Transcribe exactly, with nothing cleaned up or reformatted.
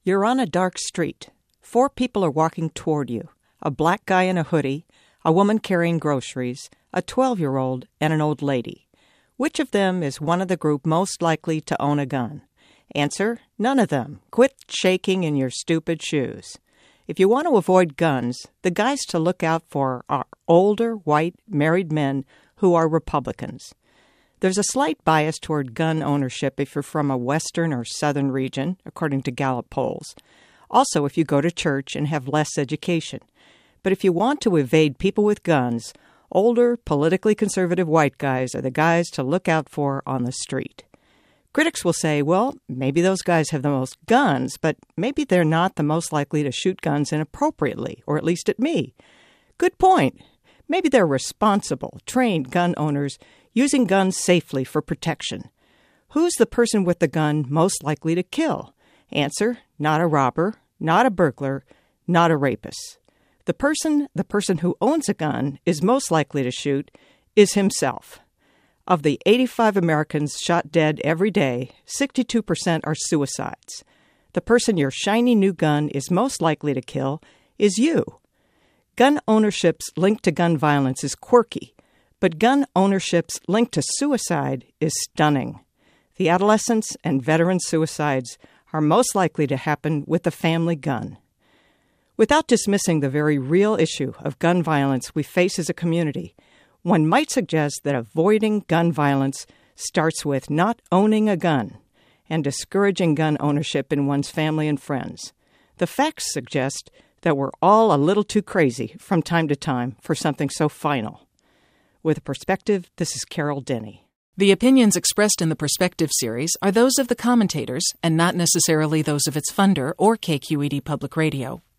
You're on a dark street. Four people are walking toward you. A black guy in a hoodie, a woman carrying groceries, a twelve-year-old, and an old lady. Which of them is one of the group most likely to own a gun? Answer, none of them. Quit shaking in your stupid shoes. If you want to avoid guns, the guys to look out for are older, white, married men who are Republicans. There's a slight bias toward gun ownership if you're from a western or southern region, according to Gallup polls. Also, if you go to church and have less education. But if you want to evade people with guns, older, politically conservative white guys are the guys to look out for on the street. Critics will say, well, maybe those guys have the most guns, but maybe they're not the most likely to shoot guns inappropriately, or at least at me. Good point. Maybe they're responsible, trained gun owners using guns safely for protection. Who's the person with the gun most likely to kill? Answer, not a robber, not a burglar, not a rapist. The person, the person who owns a gun is most likely to shoot is himself. Of the eighty-five Americans shot dead every day, sixty-two percent are suicides. The person your shiny new gun is most likely to kill is you. Gun ownership's link to gun violence is quirky, but gun ownership's link to suicide is stunning. The adolescents and veteran suicides are most likely to happen with the family gun. Without dismissing the very real issue of gun violence we face as a community, one might suggest that avoiding gun violence starts with not owning a gun and discouraging gun ownership in one's family and friends. The facts suggest that we're all a little too crazy from time to time for something so final. With a Perspective, this is Carol Denny. The opinions expressed in the Perspective series are those of the commentators and not necessarily those of its funder or K Q E D Public Radio.